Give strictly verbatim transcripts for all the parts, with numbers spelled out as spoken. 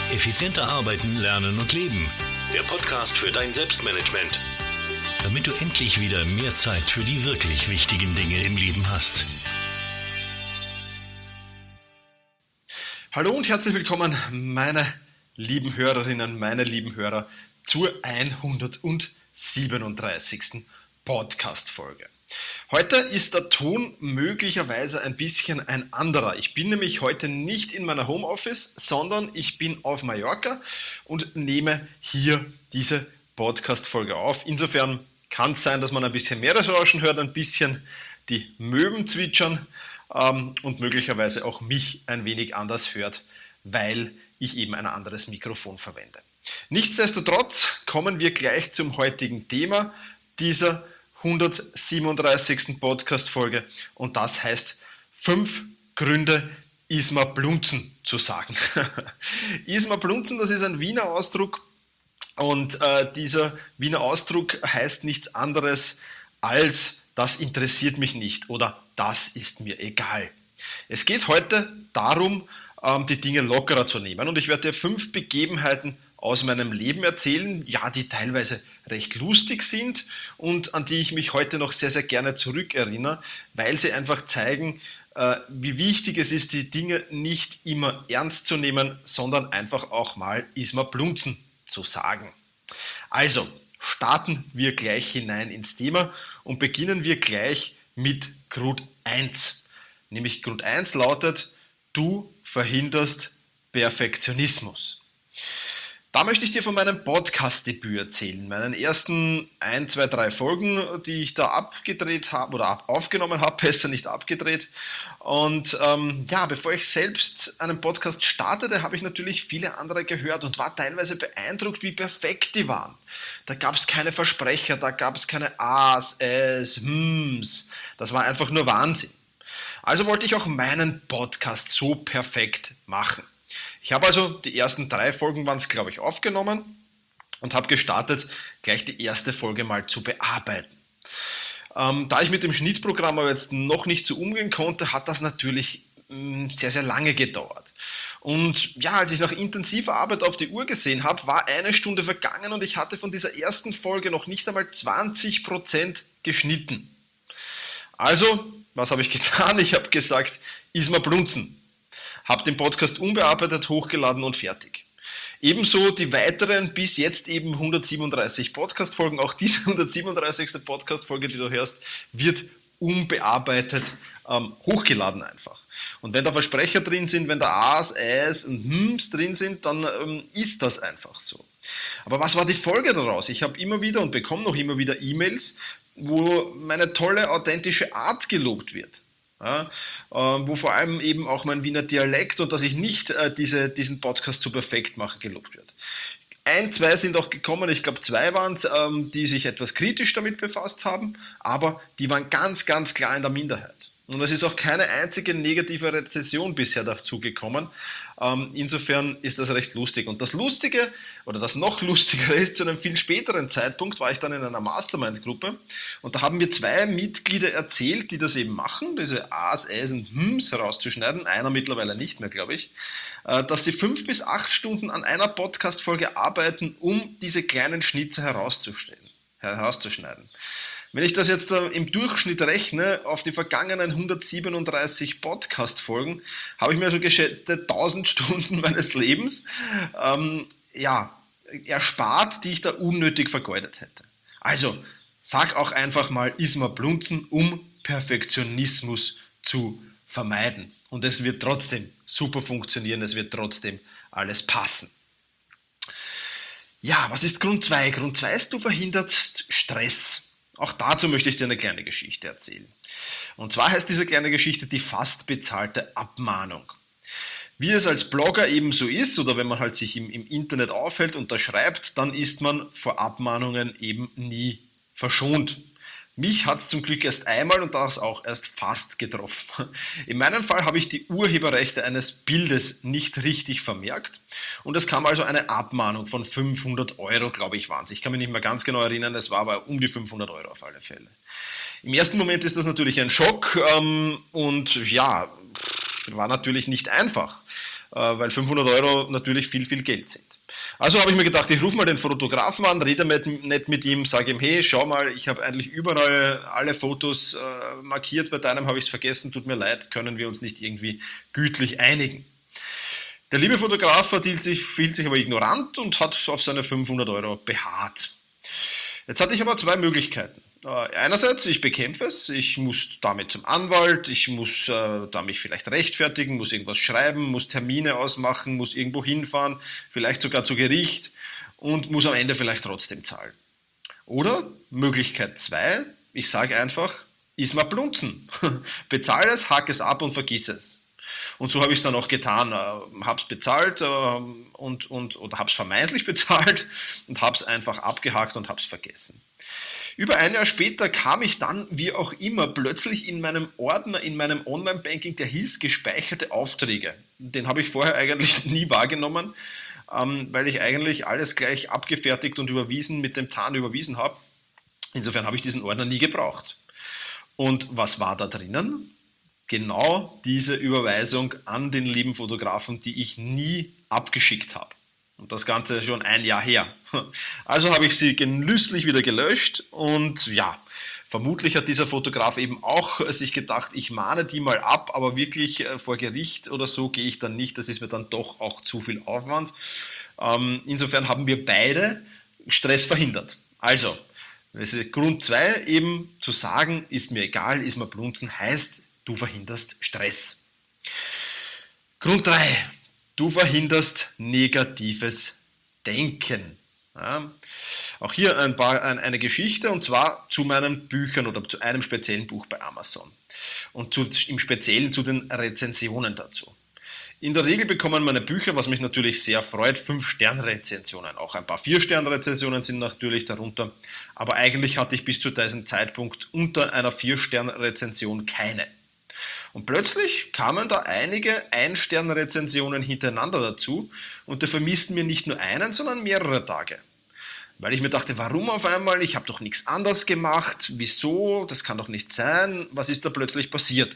Effizienter arbeiten, lernen und leben. Der Podcast für dein Selbstmanagement. Damit du endlich wieder mehr Zeit für die wirklich wichtigen Dinge im Leben hast. Hallo und herzlich willkommen, meine lieben Hörerinnen, meine lieben Hörer, zur hundertsiebenunddreißigsten Podcast-Folge. Heute ist der Ton möglicherweise ein bisschen ein anderer. Ich bin nämlich heute nicht in meiner Homeoffice, sondern ich bin auf Mallorca und nehme hier diese Podcast-Folge auf. Insofern kann es sein, dass man ein bisschen Meeresrauschen hört, ein bisschen die Möwen zwitschern ähm, und möglicherweise auch mich ein wenig anders hört, weil ich eben ein anderes Mikrofon verwende. Nichtsdestotrotz kommen wir gleich zum heutigen Thema dieser hundertsiebenunddreißigsten Podcast-Folge und das heißt fünf Gründe, Isma Blunzen zu sagen. Isma Blunzen, das ist ein Wiener Ausdruck und äh, dieser Wiener Ausdruck heißt nichts anderes als das interessiert mich nicht oder das ist mir egal. Es geht heute darum, ähm, die Dinge lockerer zu nehmen und ich werde dir fünf Begebenheiten aus meinem Leben erzählen, ja, die teilweise recht lustig sind und an die ich mich heute noch sehr, sehr gerne zurückerinnere, weil sie einfach zeigen, äh, wie wichtig es ist, die Dinge nicht immer ernst zu nehmen, sondern einfach auch mal Isma Blunzen zu sagen. Also, starten wir gleich hinein ins Thema und beginnen wir gleich mit Grund eins. Nämlich Grund eins lautet, du verhinderst Perfektionismus. Da möchte ich dir von meinem Podcast-Debüt erzählen, meinen ersten ein, zwei, drei Folgen, die ich da abgedreht habe oder aufgenommen habe, besser nicht abgedreht. Und ähm, ja, bevor ich selbst einen Podcast startete, habe ich natürlich viele andere gehört und war teilweise beeindruckt, wie perfekt die waren. Da gab es keine Versprecher, da gab es keine A's, Ä's, Hms. Das war einfach nur Wahnsinn. Also wollte ich auch meinen Podcast so perfekt machen. Ich habe also die ersten drei Folgen waren es, glaube ich, aufgenommen und habe gestartet, gleich die erste Folge mal zu bearbeiten. Ähm, da ich mit dem Schnittprogramm aber jetzt noch nicht so umgehen konnte, hat das natürlich mh, sehr, sehr lange gedauert. Und ja, als ich nach intensiver Arbeit auf die Uhr gesehen habe, war eine Stunde vergangen und ich hatte von dieser ersten Folge noch nicht einmal zwanzig Prozent geschnitten. Also, was habe ich getan? Ich habe gesagt, Isma Blunzen. Habe den Podcast unbearbeitet, hochgeladen und fertig. Ebenso die weiteren bis jetzt eben hundertsiebenunddreißig Podcast-Folgen. Auch diese hundertsiebenunddreißigste Podcast-Folge, die du hörst, wird unbearbeitet ähm, hochgeladen einfach. Und wenn da Versprecher drin sind, wenn da A's, Ä's und Hms drin sind, dann ähm, ist das einfach so. Aber was war die Folge daraus? Ich habe immer wieder und bekomme noch immer wieder E-Mails, wo meine tolle, authentische Art gelobt wird. Ja, äh, wo vor allem eben auch mein Wiener Dialekt und dass ich nicht äh, diese, diesen Podcast so perfekt mache, gelobt wird. Ein, zwei sind auch gekommen, ich glaube zwei waren es, ähm, die sich etwas kritisch damit befasst haben, aber die waren ganz, ganz klar in der Minderheit. Und es ist auch keine einzige negative Rezession bisher dazu gekommen. Ähm, insofern ist das recht lustig. Und das Lustige, oder das noch Lustigere ist, zu einem viel späteren Zeitpunkt war ich dann in einer Mastermind-Gruppe und da haben mir zwei Mitglieder erzählt, die das eben machen, diese A's, Ä's und Hms herauszuschneiden, einer mittlerweile nicht mehr, glaube ich, äh, dass sie fünf bis acht Stunden an einer Podcast-Folge arbeiten, um diese kleinen Schnitzer herauszustellen, herauszuschneiden. Wenn ich das jetzt im Durchschnitt rechne, auf die vergangenen hundertsiebenunddreißig Podcast-Folgen, habe ich mir so geschätzte tausend Stunden meines Lebens ähm, ja, erspart, die ich da unnötig vergeudet hätte. Also, sag auch einfach mal Isma Blunzen, um Perfektionismus zu vermeiden. Und es wird trotzdem super funktionieren, es wird trotzdem alles passen. Ja, was ist Grund zwei? Grund zwei ist, du verhinderst Stress. Auch dazu möchte ich dir eine kleine Geschichte erzählen. Und zwar heißt diese kleine Geschichte die fast bezahlte Abmahnung. Wie es als Blogger eben so ist, oder wenn man halt sich im, im Internet aufhält und da schreibt, dann ist man vor Abmahnungen eben nie verschont. Mich hat es zum Glück erst einmal und das auch erst fast getroffen. In meinem Fall habe ich die Urheberrechte eines Bildes nicht richtig vermerkt und es kam also eine Abmahnung von fünfhundert Euro, glaube ich, waren es. Ich kann mich nicht mehr ganz genau erinnern, es war aber um die fünfhundert Euro auf alle Fälle. Im ersten Moment ist das natürlich ein Schock ähm, und ja, war natürlich nicht einfach. weil fünfhundert Euro natürlich viel, viel Geld sind. Also habe ich mir gedacht, ich rufe mal den Fotografen an, rede nicht mit ihm, sage ihm, hey, schau mal, ich habe eigentlich überall alle Fotos äh, markiert, bei deinem habe ich es vergessen, tut mir leid, können wir uns nicht irgendwie gütlich einigen. Der liebe Fotograf verhielt sich, verhielt sich aber ignorant und hat auf seine fünfhundert Euro beharrt. Jetzt hatte ich aber zwei Möglichkeiten. Einerseits, ich bekämpfe es, ich muss damit zum Anwalt, ich muss äh, da mich vielleicht rechtfertigen, muss irgendwas schreiben, muss Termine ausmachen, muss irgendwo hinfahren, vielleicht sogar zu Gericht und muss am Ende vielleicht trotzdem zahlen. Oder Möglichkeit zwei, ich sage einfach, iss mal Blunzen, bezahle es, hack es ab und vergiss es. Und so habe ich es dann auch getan, äh, habe es bezahlt äh, und, und, oder habe es vermeintlich bezahlt und habe es einfach abgehakt und habe es vergessen. Über ein Jahr später kam ich dann, wie auch immer, plötzlich in meinem Ordner, in meinem Online-Banking, der hieß gespeicherte Aufträge. Den habe ich vorher eigentlich nie wahrgenommen, ähm, weil ich eigentlich alles gleich abgefertigt und überwiesen mit dem Tarn überwiesen habe. Insofern habe ich diesen Ordner nie gebraucht. Und was war da drinnen? Genau diese Überweisung an den lieben Fotografen, die ich nie abgeschickt habe. Und das Ganze schon ein Jahr her. Also habe ich sie genüsslich wieder gelöscht und ja, vermutlich hat dieser Fotograf eben auch sich gedacht, ich mahne die mal ab, aber wirklich vor Gericht oder so gehe ich dann nicht, das ist mir dann doch auch zu viel Aufwand. Insofern haben wir beide Stress verhindert. Also, das ist Grund zwei, eben zu sagen, ist mir egal, ist mir Blunzen, heißt, du verhinderst Stress. Grund drei. Du verhinderst negatives Denken. Ja, auch hier ein paar, ein, eine Geschichte und zwar zu meinen Büchern oder zu einem speziellen Buch bei Amazon und zu, im Speziellen zu den Rezensionen dazu. In der Regel bekommen meine Bücher, was mich natürlich sehr freut, fünf Sterne Rezensionen. Auch ein paar vier Sterne Rezensionen sind natürlich darunter, aber eigentlich hatte ich bis zu diesem Zeitpunkt unter einer vier Sterne Rezension keine. Und plötzlich kamen da einige ein Sterne Rezensionen hintereinander dazu und da vermissten mir nicht nur einen, sondern mehrere Tage. Weil ich mir dachte, warum auf einmal? Ich habe doch nichts anderes gemacht. Wieso? Das kann doch nicht sein. Was ist da plötzlich passiert?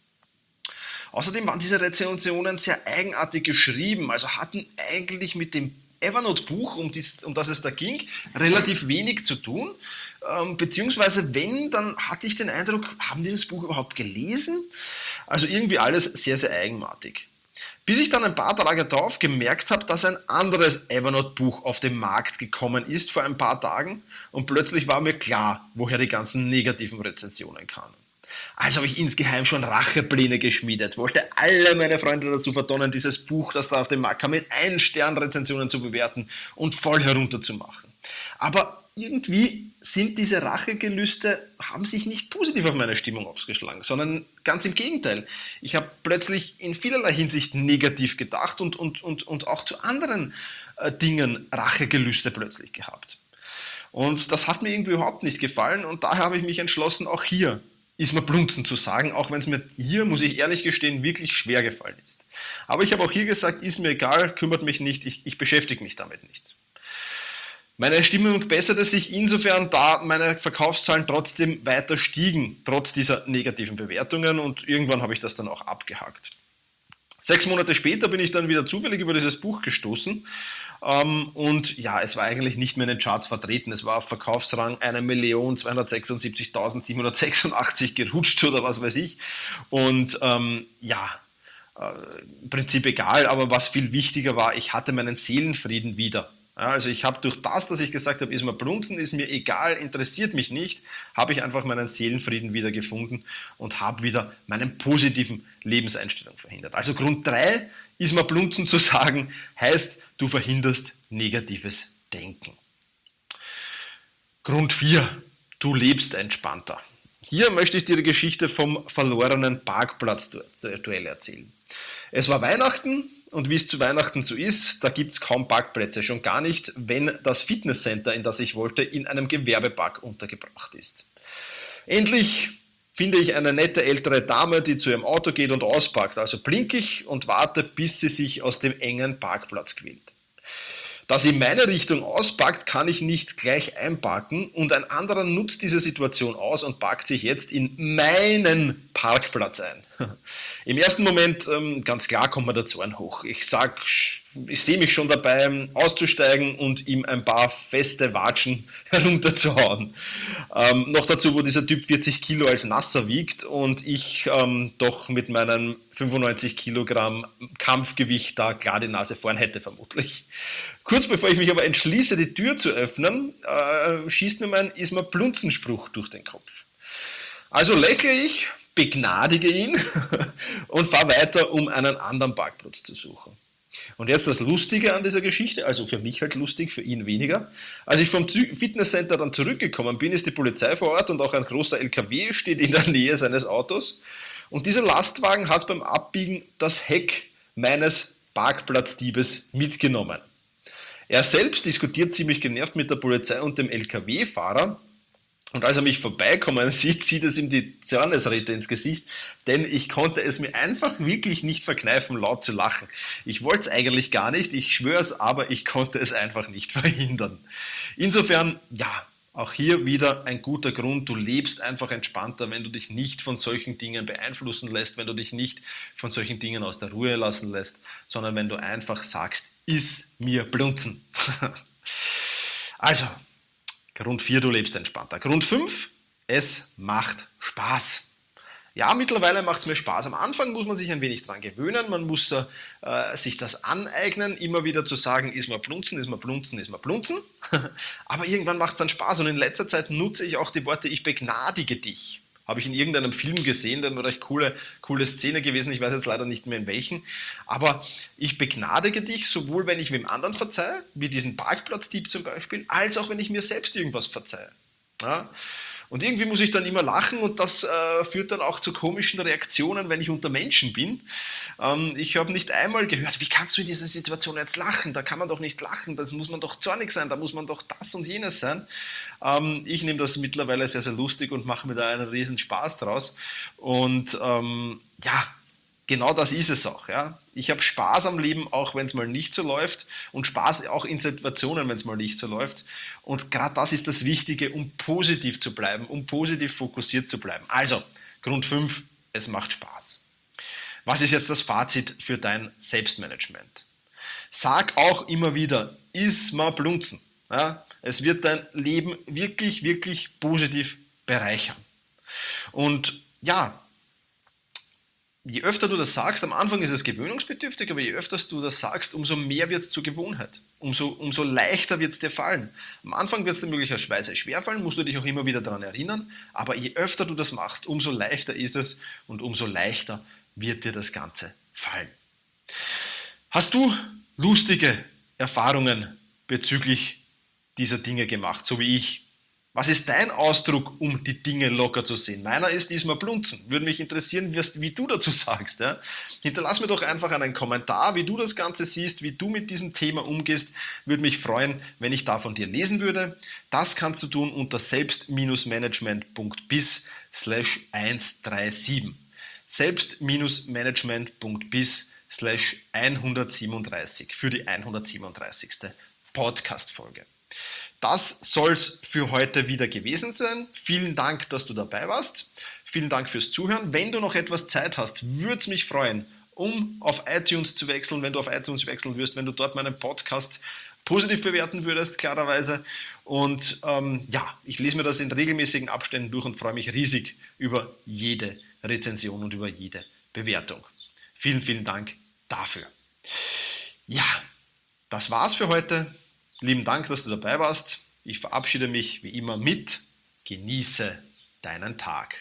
Außerdem waren diese Rezensionen sehr eigenartig geschrieben, also hatten eigentlich mit dem Evernote-Buch, um, um das es da ging, relativ wenig zu tun. Ähm, beziehungsweise wenn, dann hatte ich den Eindruck, haben die das Buch überhaupt gelesen? Also irgendwie alles sehr, sehr eigenartig. Bis ich dann ein paar Tage darauf gemerkt habe, dass ein anderes Evernote-Buch auf den Markt gekommen ist vor ein paar Tagen und plötzlich war mir klar, woher die ganzen negativen Rezensionen kamen. Also habe ich insgeheim schon Rachepläne geschmiedet, wollte alle meine Freunde dazu verdonnen, dieses Buch, das da auf den Markt kam, mit ein Stern Rezensionen zu bewerten und voll herunterzumachen. Aber irgendwie sind diese Rachegelüste, haben sich nicht positiv auf meine Stimmung ausgeschlagen, sondern ganz im Gegenteil. Ich habe plötzlich in vielerlei Hinsicht negativ gedacht und, und, und, und auch zu anderen äh, Dingen Rachegelüste plötzlich gehabt. Und das hat mir irgendwie überhaupt nicht gefallen und daher habe ich mich entschlossen, auch hier ist mir Blunzen zu sagen, auch wenn es mir hier, muss ich ehrlich gestehen, wirklich schwer gefallen ist. Aber ich habe auch hier gesagt, ist mir egal, kümmert mich nicht, ich, ich beschäftige mich damit nicht. Meine Stimmung besserte sich insofern, da meine Verkaufszahlen trotzdem weiter stiegen, trotz dieser negativen Bewertungen und irgendwann habe ich das dann auch abgehakt. Sechs Monate später bin ich dann wieder zufällig über dieses Buch gestoßen ähm, und ja, es war eigentlich nicht mehr in den Charts vertreten. Es war auf Verkaufsrang eine Million zweihundertsechsundsiebzigtausendsiebenhundertsechsundachtzig gerutscht oder was weiß ich und ähm, ja, äh, im Prinzip egal, aber was viel wichtiger war, ich hatte meinen Seelenfrieden wieder. Ja, also ich habe durch das, dass ich gesagt habe, ist mir Blunzen, ist mir egal, interessiert mich nicht, habe ich einfach meinen Seelenfrieden wieder gefunden und habe wieder meinen positiven Lebenseinstellung verhindert. Also Grund drei, ist mir Blunzen zu sagen, heißt, du verhinderst negatives Denken. Grund vier, du lebst entspannter. Hier möchte ich dir die Geschichte vom verlorenen Parkplatz-Duell erzählen. Es war Weihnachten. Und wie es zu Weihnachten so ist, da gibt es kaum Parkplätze, schon gar nicht, wenn das Fitnesscenter, in das ich wollte, in einem Gewerbepark untergebracht ist. Endlich finde ich eine nette ältere Dame, die zu ihrem Auto geht und ausparkt. Also blinke ich und warte, bis sie sich aus dem engen Parkplatz quält. Da sie in meine Richtung ausparkt, kann ich nicht gleich einparken und ein anderer nutzt diese Situation aus und parkt sich jetzt in meinen Parkplatz ein. Im ersten Moment, ähm, ganz klar, kommt mir der Zorn hoch. Ich sag, ich sehe mich schon dabei, auszusteigen und ihm ein paar feste Watschen herunterzuhauen. Ähm, noch dazu, wo dieser Typ vierzig Kilo als Nasser wiegt und ich ähm, doch mit meinen fünfundneunzig Kilogramm Kampfgewicht da klar die Nase vorn hätte, vermutlich. Kurz bevor ich mich aber entschließe, die Tür zu öffnen, äh, schießt mir mein Isma-Blunzen-Spruch durch den Kopf. Also lächle ich, begnadige ihn und fahre weiter, um einen anderen Parkplatz zu suchen. Und jetzt das Lustige an dieser Geschichte, also für mich halt lustig, für ihn weniger. Als ich vom Fitnesscenter dann zurückgekommen bin, ist die Polizei vor Ort und auch ein großer L K W steht in der Nähe seines Autos. Und dieser Lastwagen hat beim Abbiegen das Heck meines Parkplatzdiebes mitgenommen. Er selbst diskutiert ziemlich genervt mit der Polizei und dem L K W-Fahrer. Und als er mich vorbeikommen sieht, zieht es ihm die Zornesräte ins Gesicht, denn ich konnte es mir einfach wirklich nicht verkneifen, laut zu lachen. Ich wollte es eigentlich gar nicht, ich schwöre es, aber ich konnte es einfach nicht verhindern. Insofern, ja, auch hier wieder ein guter Grund, du lebst einfach entspannter, wenn du dich nicht von solchen Dingen beeinflussen lässt, wenn du dich nicht von solchen Dingen aus der Ruhe lassen lässt, sondern wenn du einfach sagst, iss mir Blunzen. Also, Grund vier, du lebst entspannter. Grund fünf, es macht Spaß. Ja, mittlerweile macht es mir Spaß. Am Anfang muss man sich ein wenig dran gewöhnen, man muss äh, sich das aneignen, immer wieder zu sagen, ist mal Blunzen, ist mal Blunzen, ist mal Blunzen. Aber irgendwann macht es dann Spaß und in letzter Zeit nutze ich auch die Worte, ich begnadige dich. Habe ich in irgendeinem Film gesehen, da war eine recht coole, coole Szene gewesen, ich weiß jetzt leider nicht mehr in welchen. Aber ich begnadige dich, sowohl wenn ich wem anderen verzeihe, wie diesen Parkplatzdieb zum Beispiel, als auch wenn ich mir selbst irgendwas verzeihe. Ja? Und irgendwie muss ich dann immer lachen und das äh, führt dann auch zu komischen Reaktionen, wenn ich unter Menschen bin. Ähm, ich habe nicht einmal gehört, wie kannst du in dieser Situation jetzt lachen? Da kann man doch nicht lachen, da muss man doch zornig sein, da muss man doch das und jenes sein. Ähm, ich nehme das mittlerweile sehr, sehr lustig und mache mir da einen riesen Spaß draus. Und ähm, ja, genau das ist es auch. Ja. Ich habe Spaß am Leben, auch wenn es mal nicht so läuft und Spaß auch in Situationen, wenn es mal nicht so läuft. Und gerade das ist das Wichtige, um positiv zu bleiben, um positiv fokussiert zu bleiben. Also, Grund fünf, es macht Spaß. Was ist jetzt das Fazit für dein Selbstmanagement? Sag auch immer wieder, iss mal Blunzen. Ja. Es wird dein Leben wirklich, wirklich positiv bereichern. Und ja, je öfter du das sagst, am Anfang ist es gewöhnungsbedürftig, aber je öfter du das sagst, umso mehr wird es zur Gewohnheit. Umso, umso leichter wird es dir fallen. Am Anfang wird es dir möglicherweise schwerfallen, musst du dich auch immer wieder daran erinnern, aber je öfter du das machst, umso leichter ist es und umso leichter wird dir das Ganze fallen. Hast du lustige Erfahrungen bezüglich dieser Dinge gemacht, so wie ich? Was ist dein Ausdruck, um die Dinge locker zu sehen? Meiner ist diesmal Blunzen. Würde mich interessieren, wie du dazu sagst. Ja? Hinterlass mir doch einfach einen Kommentar, wie du das Ganze siehst, wie du mit diesem Thema umgehst. Würde mich freuen, wenn ich da von dir lesen würde. Das kannst du tun unter selbst-management.bis slash hundertsiebenunddreißig. selbst-management.bis slash hundertsiebenunddreißig für die hundertsiebenunddreißigste Podcast-Folge. Das soll es für heute wieder gewesen sein. Vielen Dank, dass du dabei warst. Vielen Dank fürs Zuhören. Wenn du noch etwas Zeit hast, würde es mich freuen, um auf iTunes zu wechseln, wenn du auf iTunes wechseln wirst, wenn du dort meinen Podcast positiv bewerten würdest, klarerweise. Und ähm, ja, ich lese mir das in regelmäßigen Abständen durch und freue mich riesig über jede Rezension und über jede Bewertung. Vielen, vielen Dank dafür. Ja, das war's für heute. Lieben Dank, dass du dabei warst. Ich verabschiede mich wie immer mit Genieße deinen Tag.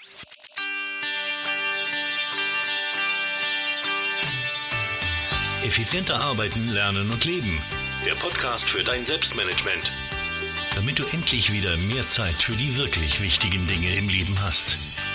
Effizienter arbeiten, lernen und leben. Der Podcast für dein Selbstmanagement. Damit du endlich wieder mehr Zeit für die wirklich wichtigen Dinge im Leben hast.